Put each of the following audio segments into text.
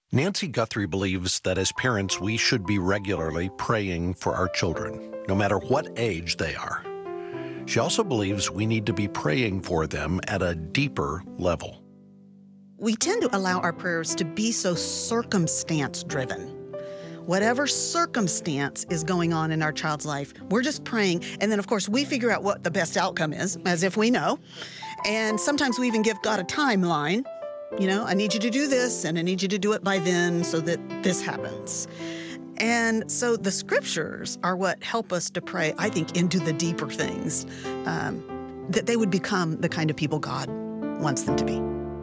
Nancy Guthrie believes that as parents, we should be regularly praying for our children, no matter what age they are. She also believes we need to be praying for them at a deeper level. We tend to allow our prayers to be so circumstance-driven. Whatever circumstance is going on in our child's life, we're just praying. And then, of course, we figure out what the best outcome is, as if we know. And sometimes we even give God a timeline. You know, I need you to do this, and I need you to do it by then so that this happens. And so the scriptures are what help us to pray, I think, into the deeper things, that they would become the kind of people God wants them to be.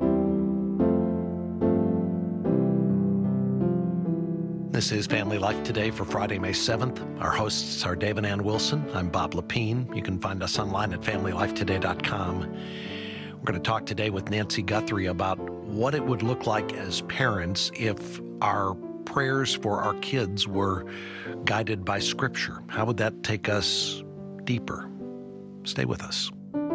This is Family Life Today for Friday, May 7th. Our hosts are Dave and Ann Wilson. I'm Bob Lepine. You can find us online at FamilyLifeToday.com. We're going to talk today with Nancy Guthrie about what it would look like as parents if our prayers for our kids were guided by Scripture. How would that take us deeper? Stay with us.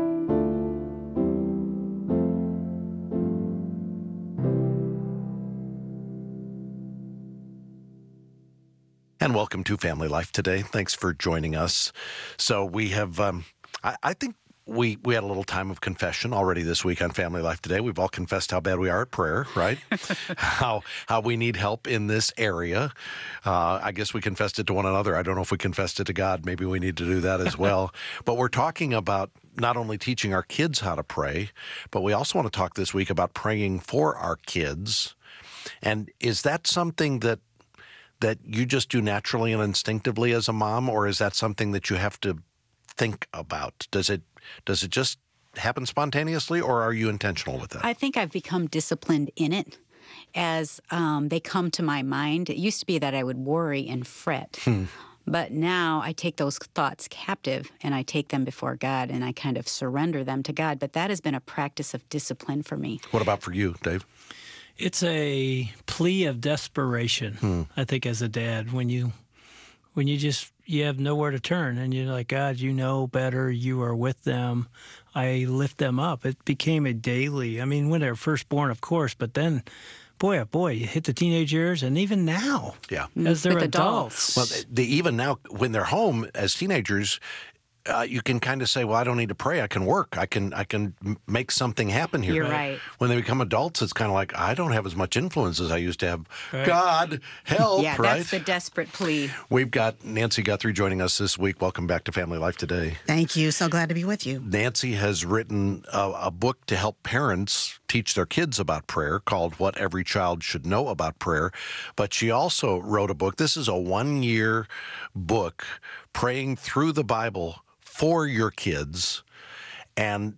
And welcome to Family Life Today. Thanks for joining us. So we have, I think we had a little time of confession already this week on Family Life Today. We've all confessed how bad we are at prayer, right? how we need help in this area. I guess we confessed it to one another. I don't know if we confessed it to God. Maybe we need to do that as well. But we're talking about not only teaching our kids how to pray, but we also want to talk this week about praying for our kids. And is that something that you just do naturally and instinctively as a mom, or is that something that you have to think about? Does it just happen spontaneously, or are you intentional with that? I think I've become disciplined in it as they come to my mind. It used to be that I would worry and fret. But now I take those thoughts captive and I take them before God and I kind of surrender them to God. But that has been a practice of discipline for me. What about for you, Dave? It's a plea of desperation, I think, as a dad, when you have nowhere to turn and you're like, God, you know better, you are with them, I lift them up. It became a daily, when they're first born, of course, but then, boy, oh boy, you hit the teenage years, and even now, as they're with adults. Well, even now, when they're home as teenagers, you can kind of say, well, I don't need to pray. I can work. I can make something happen here. You're right. When they become adults, it's kind of like, I don't have as much influence as I used to have. Right. God, help, yeah, right? That's the desperate plea. We've got Nancy Guthrie joining us this week. Welcome back to Family Life Today. Thank you. So glad to be with you. Nancy has written a book to help parents teach their kids about prayer called What Every Child Should Know About Prayer. But she also wrote a book. This is a 1-year book, Praying Through the Bible for your kids. And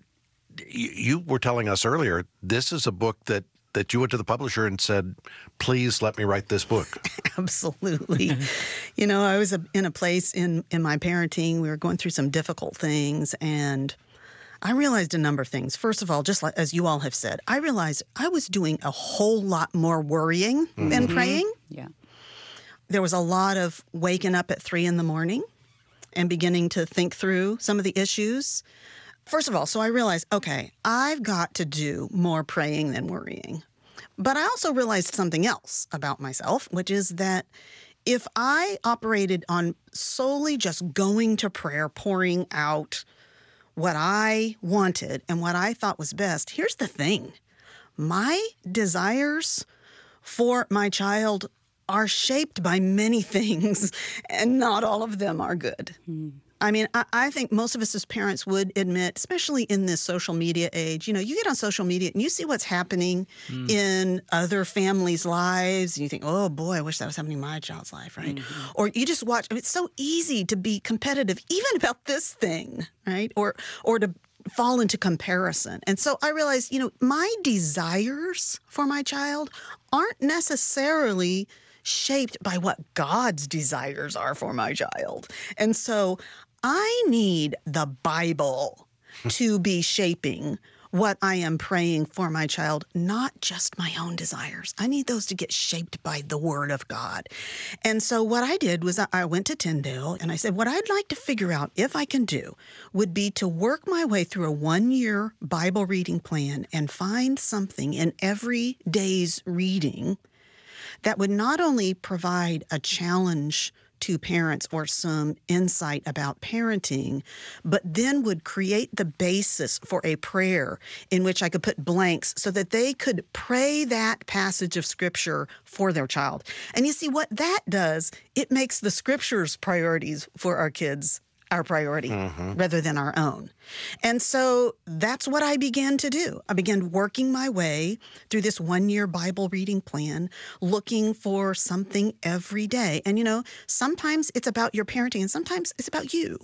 you were telling us earlier, this is a book that you went to the publisher and said, please let me write this book. Absolutely. I was in a place in my parenting. We were going through some difficult things, and I realized a number of things. First of all, just like, as you all have said, I realized I was doing a whole lot more worrying than praying. Yeah. There was a lot of waking up at 3 a.m. and beginning to think through some of the issues. First of all, so I realized, okay, I've got to do more praying than worrying. But I also realized something else about myself, which is that if I operated on solely just going to prayer, pouring out what I wanted and what I thought was best, here's the thing. My desires for my child are shaped by many things, and not all of them are good. I think most of us as parents would admit, especially in this social media age, you get on social media and you see what's happening in other families' lives, and you think, oh boy, I wish that was happening in my child's life, right? Or you just watch. It's so easy to be competitive, even about this thing, right? Or to fall into comparison. And so I realized, my desires for my child aren't necessarily shaped by what God's desires are for my child. And so I need the Bible to be shaping what I am praying for my child, not just my own desires. I need those to get shaped by the Word of God. And so what I did was I went to Tyndale and I said, what I'd like to figure out, if I can do, would be to work my way through a 1-year Bible reading plan and find something in every day's reading that would not only provide a challenge to parents or some insight about parenting, but then would create the basis for a prayer in which I could put blanks so that they could pray that passage of Scripture for their child. And you see what that does, it makes the Scripture's priorities for our kids our priority rather than our own. And so that's what I began to do. I began working my way through this 1-year Bible reading plan, looking for something every day. And, sometimes it's about your parenting and sometimes it's about you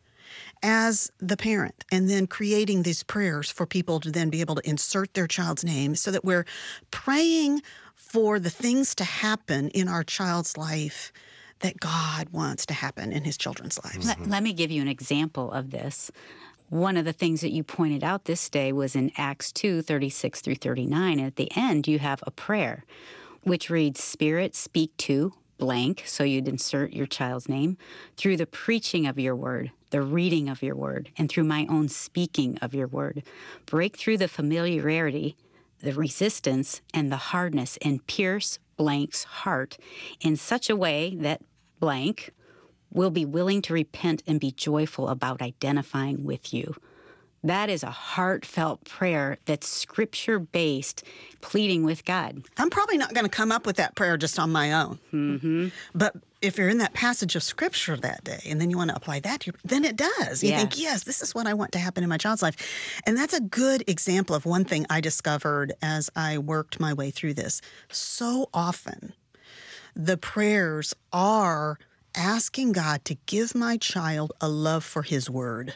as the parent, and then creating these prayers for people to then be able to insert their child's name so that we're praying for the things to happen in our child's life that God wants to happen in his children's lives. Let me give you an example of this. One of the things that you pointed out this day was in Acts 2:36 through 39. And at the end, you have a prayer, which reads, Spirit, speak to blank, so you'd insert your child's name, through the preaching of your word, the reading of your word, and through my own speaking of your word. Break through the familiarity, the resistance, and the hardness, and pierce blank's heart in such a way that blank will be willing to repent and be joyful about identifying with you. That is a heartfelt prayer that's Scripture-based, pleading with God. I'm probably not going to come up with that prayer just on my own. But if you're in that passage of Scripture that day and then you want to apply that to then it does. You think, yes, this is what I want to happen in my child's life. And that's a good example of one thing I discovered as I worked my way through this. So often, the prayers are asking God to give my child a love for his word.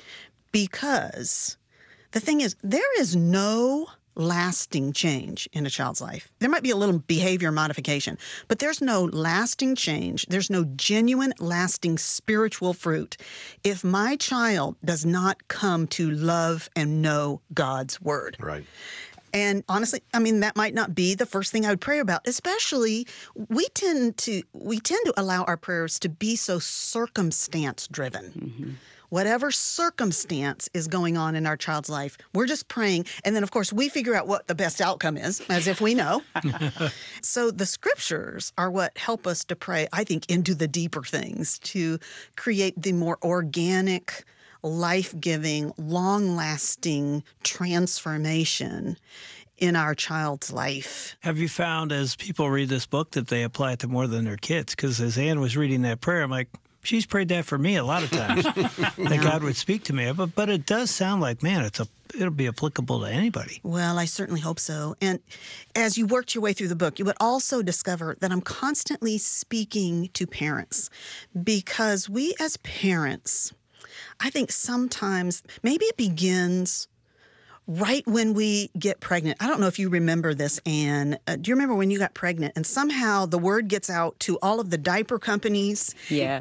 Because the thing is, there is no lasting change in a child's life. There might be a little behavior modification, but there's no lasting change. There's no genuine, lasting spiritual fruit if my child does not come to love and know God's word. Right. And honestly, that might not be the first thing I would pray about. Especially, we tend to allow our prayers to be so circumstance-driven. Whatever circumstance is going on in our child's life, we're just praying. And then, of course, we figure out what the best outcome is, as if we know. So the Scriptures are what help us to pray, I think, into the deeper things, to create the more organic, life-giving, long-lasting transformation in our child's life. Have you found as people read this book that they apply it to more than their kids? Because as Ann was reading that prayer, I'm like, she's prayed that for me a lot of times, that God would speak to me. But it does sound like, man, it'll be applicable to anybody. Well, I certainly hope so. And as you worked your way through the book, you would also discover that I'm constantly speaking to parents, because we as parents, I think sometimes maybe it begins right when we get pregnant. I don't know if you remember this, Anne. Do you remember when you got pregnant and somehow the word gets out to all of the diaper companies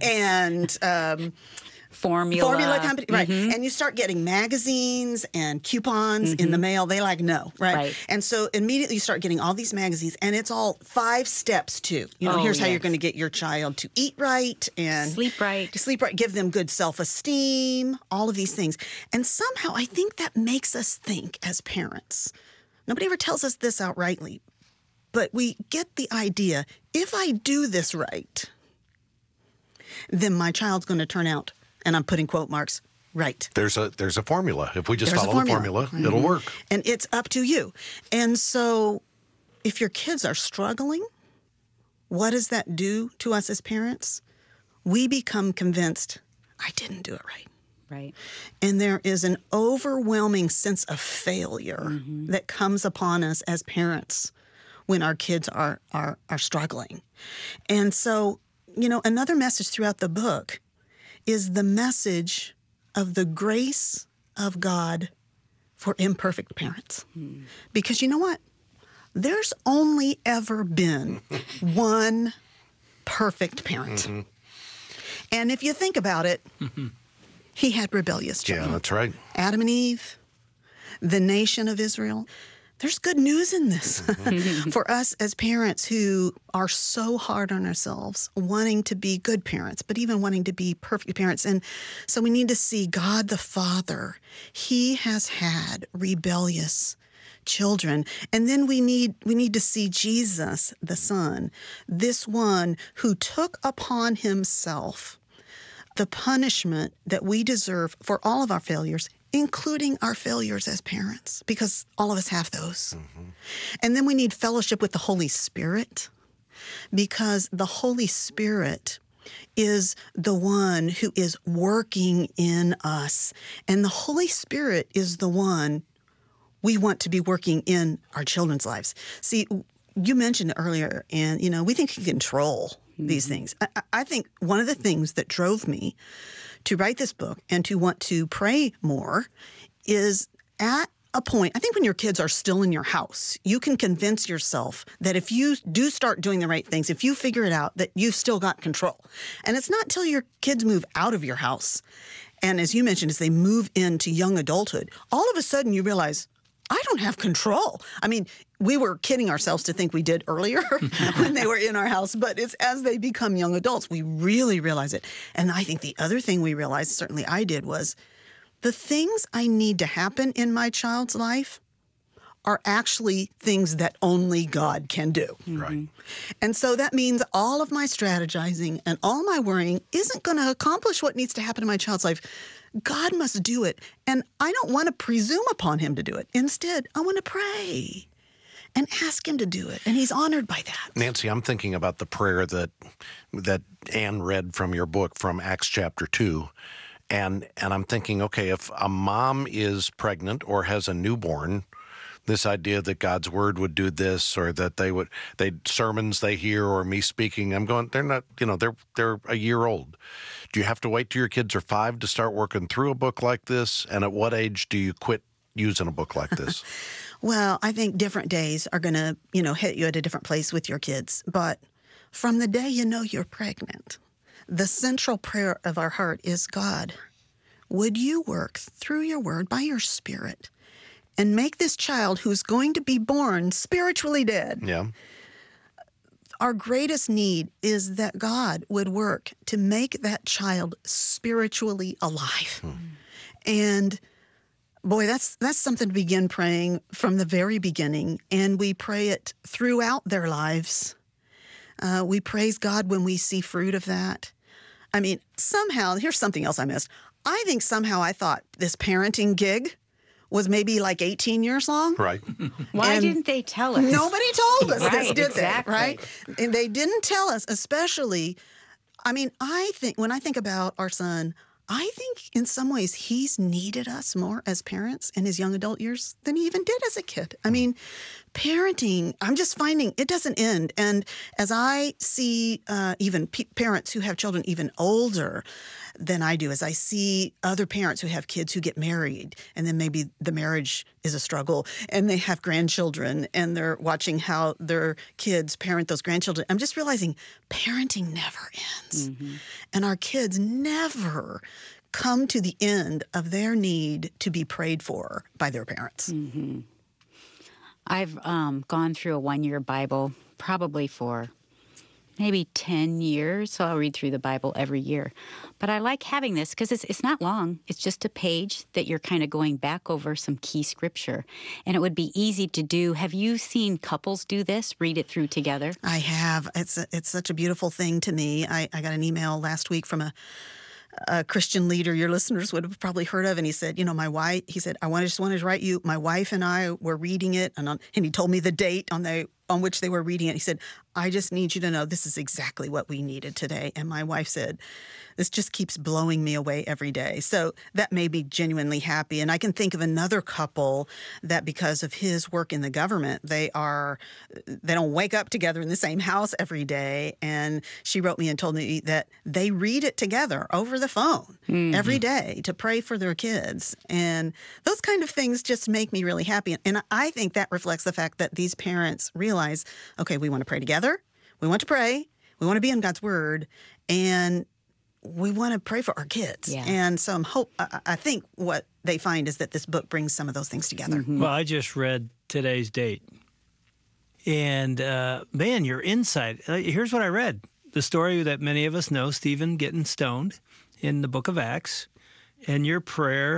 and formula company, right? And you start getting magazines and coupons in the mail. They no, right? And so immediately you start getting all these magazines, and it's all 5 steps to, here's how you're going to get your child to eat right and sleep right, give them good self-esteem, all of these things. And somehow I think that makes us think as parents. Nobody ever tells us this outrightly, but we get the idea, if I do this right, then my child's going to turn out, and I'm putting quote marks, right. There's a formula. If we just follow the formula, it'll work. And it's up to you. And so if your kids are struggling, what does that do to us as parents? We become convinced, I didn't do it right. Right. And there is an overwhelming sense of failure that comes upon us as parents when our kids are struggling. And so, another message throughout the book is the message of the grace of God for imperfect parents. Because you know what? There's only ever been one perfect parent. And if you think about it, he had rebellious children. Yeah, that's right. Adam and Eve, the nation of Israel. There's good news in this for us as parents who are so hard on ourselves, wanting to be good parents, but even wanting to be perfect parents. And so we need to see God the Father. He has had rebellious children. And then we need to see Jesus, the Son, this one who took upon himself the punishment that we deserve for all of our failures, including our failures as parents, because all of us have those. And then we need fellowship with the Holy Spirit, because the Holy Spirit is the one who is working in us. And the Holy Spirit is the one we want to be working in our children's lives. See, you mentioned earlier, and, we think you can control these things. I think one of the things that drove me to write this book and to want to pray more is at a point, I think when your kids are still in your house, you can convince yourself that if you do start doing the right things, if you figure it out, that you've still got control. And it's not till your kids move out of your house, and as you mentioned, as they move into young adulthood, all of a sudden you realize, I don't have control. I mean, we were kidding ourselves to think we did earlier when they were in our house, but it's as they become young adults, we really realize it. And I think the other thing we realized, certainly I did, was the things I need to happen in my child's life are actually things that only God can do. Right. And so that means all of my strategizing and all my worrying isn't going to accomplish what needs to happen in my child's life. God must do it. And I don't want to presume upon him to do it. Instead, I want to pray and ask him to do it. And he's honored by that. Nancy, I'm thinking about the prayer that Ann read from your book from Acts chapter 2. And I'm thinking, okay, if a mom is pregnant or has a newborn, this idea that God's word would do this, or that sermons they hear, or me speaking, I'm going, they're not, they're a year old. Do you have to wait till your kids are 5 to start working through a book like this? And at what age do you quit using a book like this? Well, I think different days are going to, hit you at a different place with your kids. But from the day you're pregnant, the central prayer of our heart is, God, would you work through your word by your Spirit and make this child who's going to be born spiritually dead? Yeah. Our greatest need is that God would work to make that child spiritually alive. And boy, that's something to begin praying from the very beginning. And we pray it throughout their lives. We praise God when we see fruit of that. I mean, somehow, here's something else I missed. I think somehow I thought this parenting gig was maybe like 18 years long. Right. Why didn't they tell us? Nobody told us this, did exactly. they? Right? And they didn't tell us, especially, I mean, I think when I think about our son, I think in some ways he's needed us more as parents in his young adult years than he even did as a kid. I mean, parenting, I'm just finding it doesn't end. And as I see even parents who have children even older than I do, as I see other parents who have kids who get married, and then maybe the marriage is a struggle, and they have grandchildren, and they're watching how their kids parent those grandchildren, I'm just realizing parenting never ends. And our kids never come to the end of their need to be prayed for by their parents. I've gone through a one-year Bible probably for maybe 10 years, so I'll read through the Bible every year. But I like having this because it's not long. It's just a page that you're kind of going back over some key scripture. And it would be easy to do. Have you seen couples do this, read it through together? I have. It's such a beautiful thing to me. I got an email last week from a Christian leader your listeners would have probably heard of, and he said, my wife, he said, I just wanted to write you, my wife and I were reading it, and he told me the date on which they were reading it. He said, I just need you to know this is exactly what we needed today. And my wife said, this just keeps blowing me away every day. So that made me genuinely happy. And I can think of another couple that because of his work in the government, they don't wake up together in the same house every day. And she wrote me and told me that they read it together over the phone every day to pray for their kids. And those kind of things just make me really happy. And I think that reflects the fact that these parents realize, okay, we want to pray together. We want to pray. We want to be in God's word. And we want to pray for our kids. Yeah. And so I think what they find is that this book brings some of those things together. Well, I just read today's date. And man, your insight. Here's what I read. The story that many of us know, Stephen getting stoned in the book of Acts. And your prayer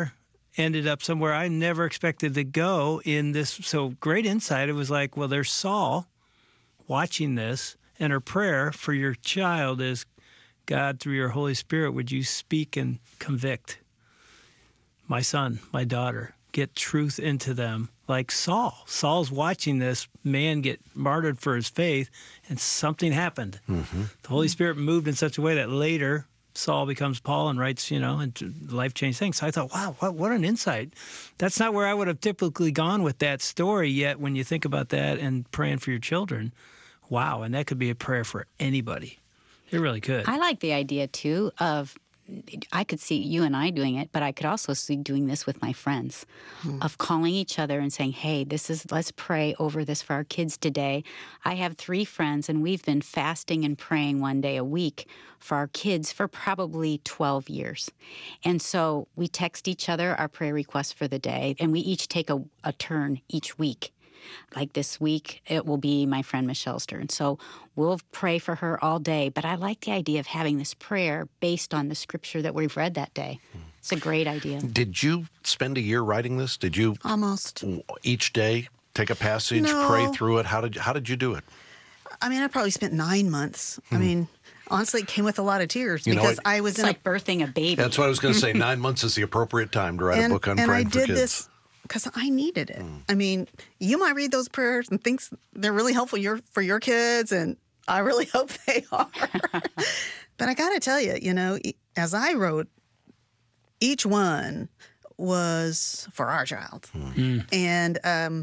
ended up somewhere I never expected to go in this. So great insight. It was like, well, there's Saul watching this, and her prayer for your child is, God, through your Holy Spirit, would you speak and convict my son, my daughter, get truth into them like Saul. Saul's watching this man get martyred for his faith, and something happened. Mm-hmm. The Holy Spirit moved in such a way that later Saul becomes Paul and writes, and life-changing things. So I thought, wow, what an insight. That's not where I would have typically gone with that story, yet when you think about that and praying for your children, wow, and that could be a prayer for anybody. It really could. I like the idea, too, of I could see you and I doing it, but I could also see doing this with my friends, of calling each other and saying, hey, let's pray over this for our kids today. I have 3 friends, and we've been fasting and praying one day a week for our kids for probably 12 years. And so we text each other our prayer requests for the day, and we each take a turn each week. Like this week, it will be my friend Michelle's turn. So we'll pray for her all day. But I like the idea of having this prayer based on the scripture that we've read that day. It's a great idea. Did you spend a year writing this? Did you Almost. each day take a passage, No. pray through it? How did you do it? I mean, I probably spent 9 months. I mean, honestly, it came with a lot of tears because I was It's in like birthing a baby. That's what I was going to say. 9 months is the appropriate time to write a book on praying I for did kids. this because I needed it. I mean, you might read those prayers and think they're really helpful for your kids, and I really hope they are. But I got to tell you, as I wrote, each one was for our child. And,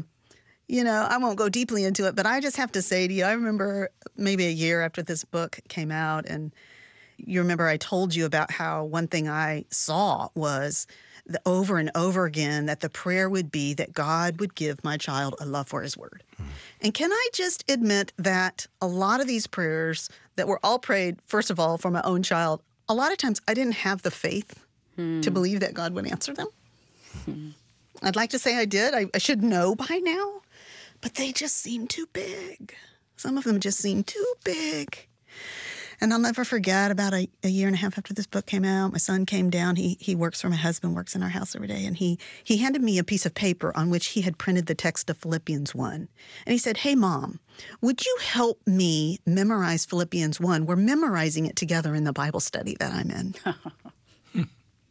I won't go deeply into it, but I just have to say to you, I remember maybe a year after this book came out, and you remember I told you about how one thing I saw was over and over again that the prayer would be that God would give my child a love for his word. And can I just admit that a lot of these prayers that were all prayed, first of all, for my own child, a lot of times I didn't have the faith to believe that God would answer them. I'd like to say I did. I should know by now, but they just seemed too big. Some of them just seemed too big. And I'll never forget, about a year and a half after this book came out, my son came down. He works for my husband, works in our house every day. And he handed me a piece of paper on which he had printed the text of Philippians 1. And he said, hey, Mom, would you help me memorize Philippians 1? We're memorizing it together in the Bible study that I'm in.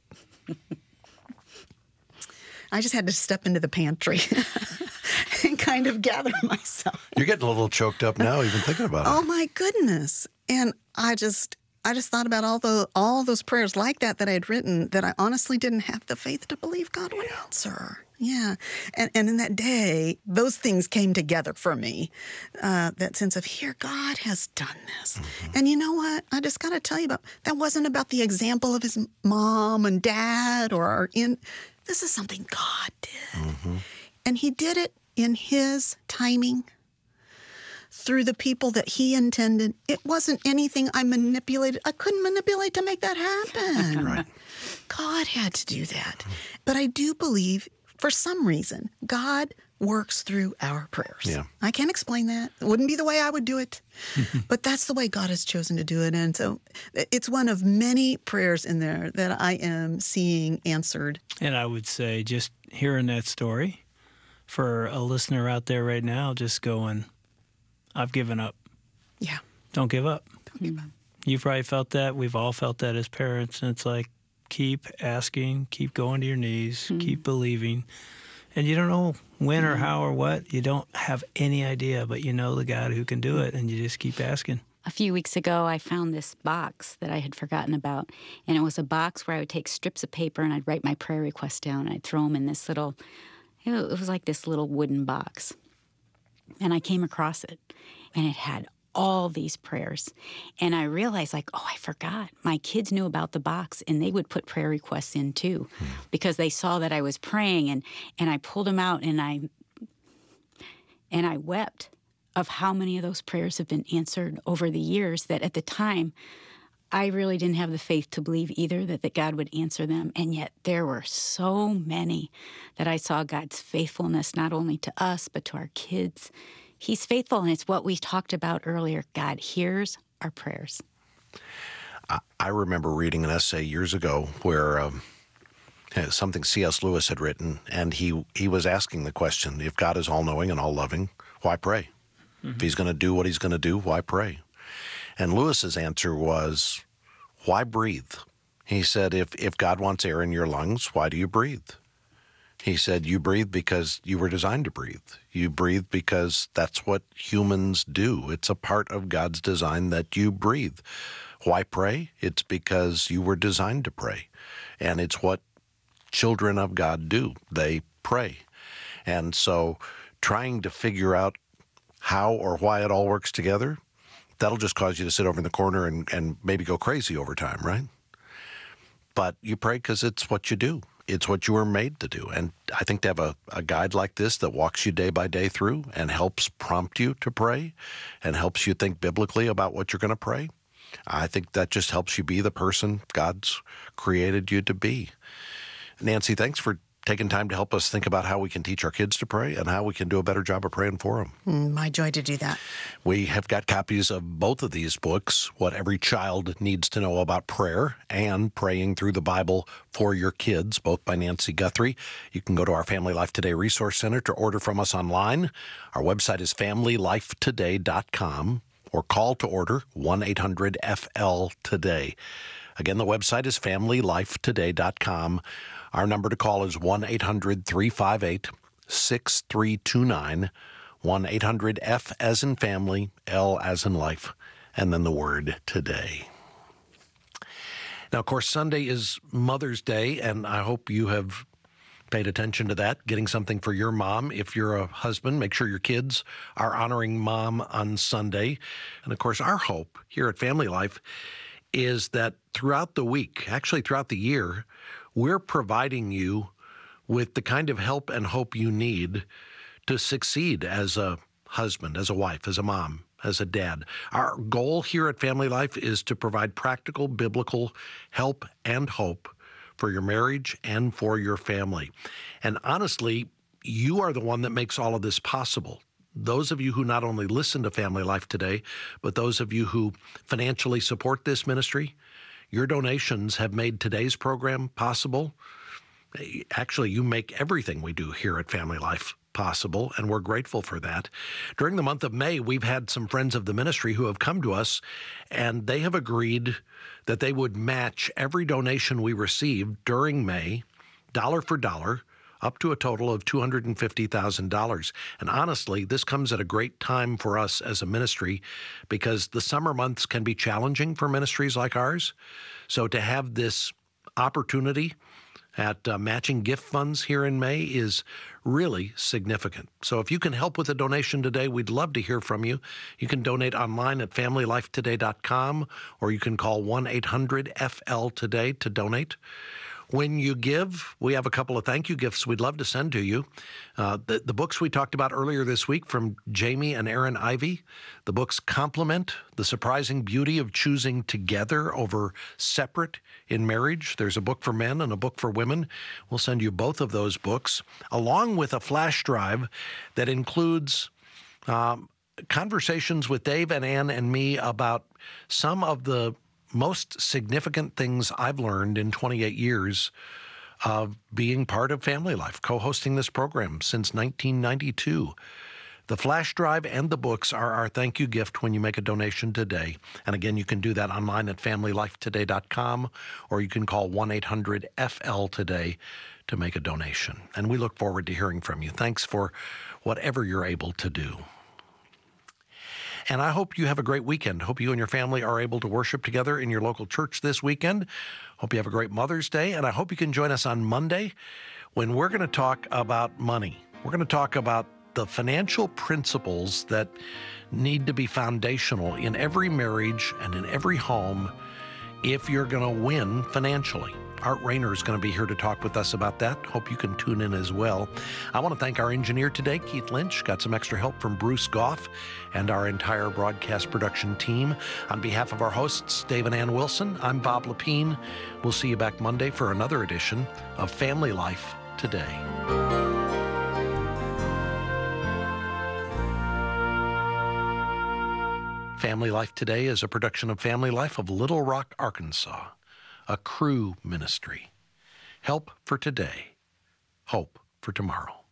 I just had to step into the pantry and kind of gather myself. You're getting a little choked up now, even thinking about it. Oh, my goodness. And I just thought about all those prayers like that I had written that I honestly didn't have the faith to believe God would answer. Yeah. And in that day, those things came together for me. That sense of, here, God has done this. And you know what? I just got to tell you that wasn't about the example of his mom and dad this is something God did. And he did it in his timing, through the people that he intended. It wasn't anything I manipulated. I couldn't manipulate to make that happen. Right. God had to do that. But I do believe, for some reason, God works through our prayers. Yeah. I can't explain that. It wouldn't be the way I would do it. But that's the way God has chosen to do it. And so it's one of many prayers in there that I am seeing answered. And I would say, just hearing that story, for a listener out there right now, just going, I've given up. Yeah. Don't give up. Don't give up. You've probably felt that. We've all felt that as parents. And it's like, keep asking, keep going to your knees, keep believing. And you don't know when or how or what. You don't have any idea, but you know the God who can do it, and you just keep asking. A few weeks ago, I found this box that I had forgotten about, and it was a box where I would take strips of paper and I'd write my prayer requests down, and I'd throw them in this little, it was like this little wooden box. And I came across it, and it had all these prayers. And I realized, I forgot. My kids knew about the box, and they would put prayer requests in too, because they saw that I was praying, and I pulled them out, and I wept of how many of those prayers have been answered over the years, that at the time, I really didn't have the faith to believe either that God would answer them. And yet there were so many that I saw God's faithfulness, not only to us, but to our kids. He's faithful, and it's what we talked about earlier. God hears our prayers. I remember reading an essay years ago where something C.S. Lewis had written, and he was asking the question, if God is all-knowing and all-loving, why pray? If he's going to do what he's going to do, why pray? And Lewis's answer was, why breathe? He said, if God wants air in your lungs, why do you breathe? He said, you breathe because you were designed to breathe. You breathe because that's what humans do. It's a part of God's design that you breathe. Why pray? It's because you were designed to pray. And it's what children of God do. They pray. And so trying to figure out how or why it all works together, that'll just cause you to sit over in the corner and maybe go crazy over time, right? But you pray because it's what you do. It's what you were made to do. And I think to have a guide like this that walks you day by day through and helps prompt you to pray and helps you think biblically about what you're going to pray, I think that just helps you be the person God's created you to be. Nancy, thanks for taking time to help us think about how we can teach our kids to pray and how we can do a better job of praying for them. My joy to do that. We have got copies of both of these books, What Every Child Needs to Know About Prayer and Praying Through the Bible for Your Kids, both by Nancy Guthrie. You can go to our Family Life Today Resource Center to order from us online. Our website is familylifetoday.com or call to order 1-800-FL-TODAY. Again, the website is familylifetoday.com. Our number to call is 1-800-358-6329, 1-800-F as in family, L as in life, and then the word today. Now, of course, Sunday is Mother's Day, and I hope you have paid attention to that, getting something for your mom. If you're a husband, make sure your kids are honoring mom on Sunday. And, of course, our hope here at Family Life is that throughout the week, actually throughout the year, we're providing you with the kind of help and hope you need to succeed as a husband, as a wife, as a mom, as a dad. Our goal here at Family Life is to provide practical biblical help and hope for your marriage and for your family. And honestly, you are the one that makes all of this possible. Those of you who not only listen to Family Life Today, but those of you who financially support this ministry, your donations have made today's program possible. Actually, you make everything we do here at Family Life possible, and we're grateful for that. During the month of May, we've had some friends of the ministry who have come to us, and they have agreed that they would match every donation we receive during May, dollar for dollar, up to a total of $250,000. And honestly, this comes at a great time for us as a ministry because the summer months can be challenging for ministries like ours. So to have this opportunity at matching gift funds here in May is really significant. So if you can help with a donation today, we'd love to hear from you. You can donate online at familylifetoday.com, or you can call 1-800-FL-TODAY to donate. When you give, we have a couple of thank you gifts we'd love to send to you. The books we talked about earlier this week from Jamie and Aaron Ivey, the books Complement, The Surprising Beauty of Choosing Together Over Separate in Marriage. There's a book for men and a book for women. We'll send you both of those books, along with a flash drive that includes conversations with Dave and Ann and me about some of the most significant things I've learned in 28 years of being part of Family Life, co-hosting this program since 1992. The flash drive and the books are our thank you gift when you make a donation today. And again, you can do that online at familylifetoday.com, or you can call 1-800-FL-TODAY to make a donation. And we look forward to hearing from you. Thanks for whatever you're able to do. And I hope you have a great weekend. Hope you and your family are able to worship together in your local church this weekend. Hope you have a great Mother's Day. And I hope you can join us on Monday when we're going to talk about money. We're going to talk about the financial principles that need to be foundational in every marriage and in every home if you're going to win financially. Art Rayner is going to be here to talk with us about that. Hope you can tune in as well. I want to thank our engineer today, Keith Lynch. Got some extra help from Bruce Goff and our entire broadcast production team. On behalf of our hosts, Dave and Ann Wilson, I'm Bob Lepine. We'll see you back Monday for another edition of Family Life Today. Family Life Today is a production of Family Life of Little Rock, Arkansas, a Cru ministry. Help for today, hope for tomorrow.